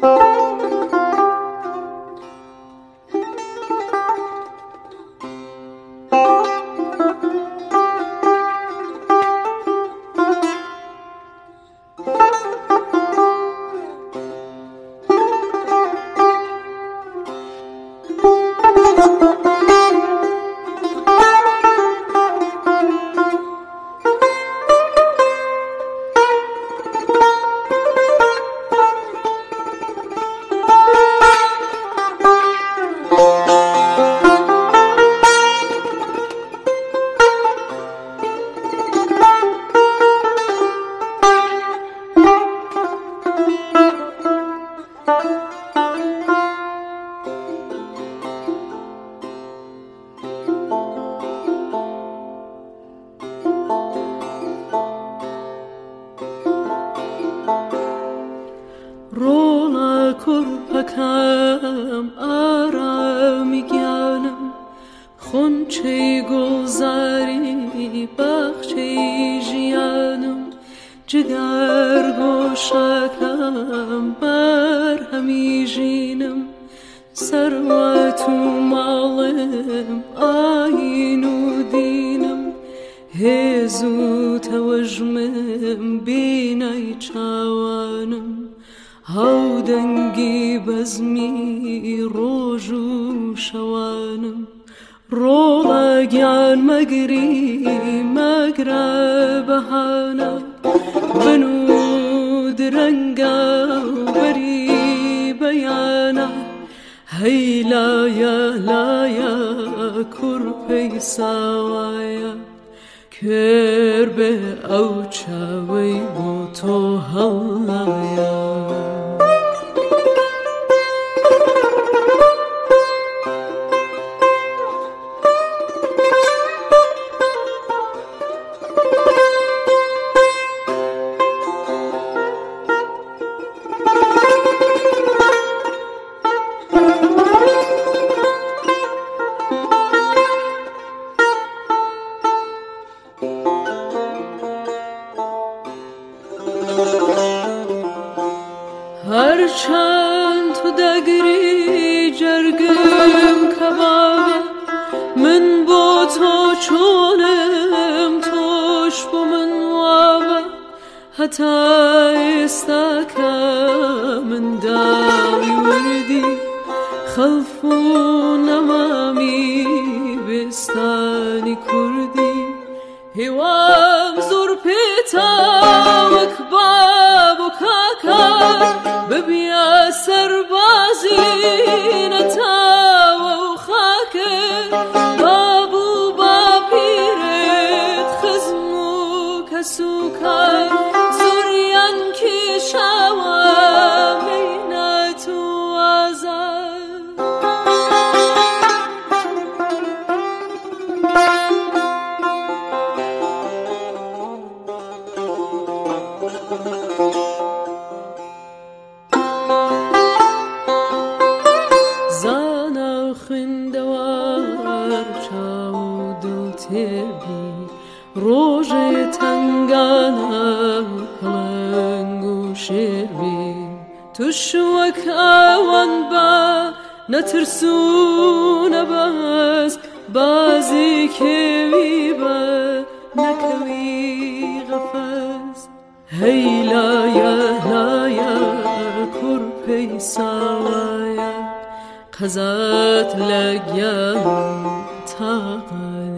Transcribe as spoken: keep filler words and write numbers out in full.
kurpakam aramiganım خونچه گلزاری بخچه جیانم جگر گوشکم بر همی جینم ثروت و مالم آیین و دینم هزو توجمم بینای چاوانم هاو دنگی بزمی روز و شوانم رولا گیان مگری مگره بهانه بنود رنگا بری بیانه هی لایا لایا کرپی سوایا کربه او چاوی بو تو هلایا هرچند تو دگری جرگم کبابه من با تو چونم توش با من وابه حتی استاکا من داوی وردی خلفو نمامی بستانی کردی هوام زور پیتا وکباب و کاکا ببیا سربازی نتاو و خاکر بابو با پیرت خزمو کسوکر زوریان کی شوا بینت و آزار زانا خندوار چاو دل تبی روژ تنگانا کلنگو شیروی تشوک آوان با نترسو نباز بازی کوی با نکوی غفاز هی لایا لایا کرپی سوایا قزات لگیان تاقل